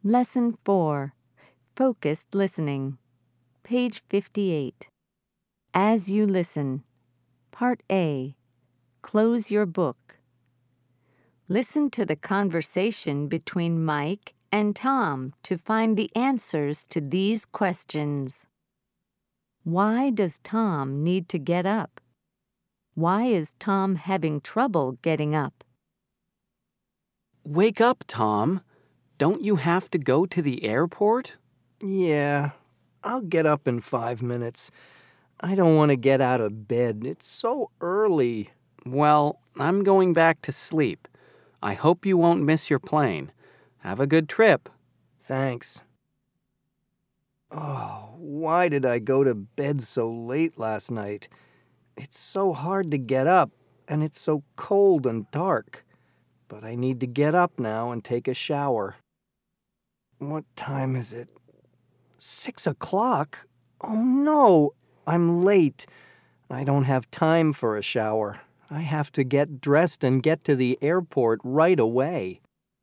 Lesson 4. Focused Listening. Page 58. As You Listen. Part A. Close your book. Listen to the conversation between Mike and Tom to find the answers to these questions. Why does Tom need to get up? Why is Tom having trouble getting up? Wake up, Tom. Don't you have to go to the airport? Yeah, I'll get up in 5 minutes. I don't want to get out of bed. It's so early. Well, I'm going back to sleep. I hope you won't miss your plane. Have a good trip. Thanks. Oh, why did I go to bed so late last night? It's so hard to get up, and it's so cold and dark. But I need to get up now and take a shower. What time is it? 6 o'clock? Oh no, I'm late. I don't have time for a shower. I have to get dressed and get to the airport right away.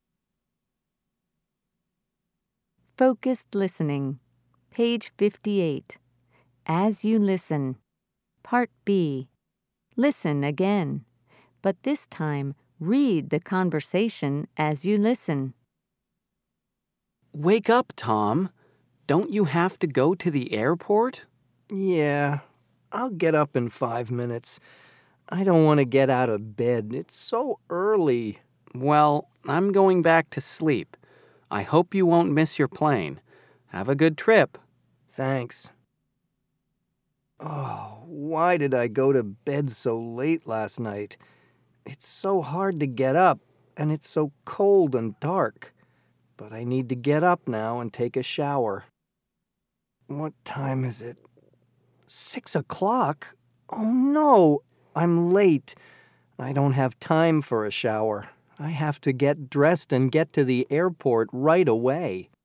Focused Listening. Page 58. As You Listen. Part B. Listen again, but this time read the conversation as you listen. Wake up, Tom. Don't you have to go to the airport? Yeah, I'll get up in 5 minutes. I don't want to get out of bed. It's so early. Well, I'm going back to sleep. I hope you won't miss your plane. Have a good trip. Thanks. Oh, why did I go to bed so late last night? It's so hard to get up, and it's so cold and dark. But I need to get up now and take a shower. What time is it? 6 o'clock? Oh no, I'm late. I don't have time for a shower. I have to get dressed and get to the airport right away.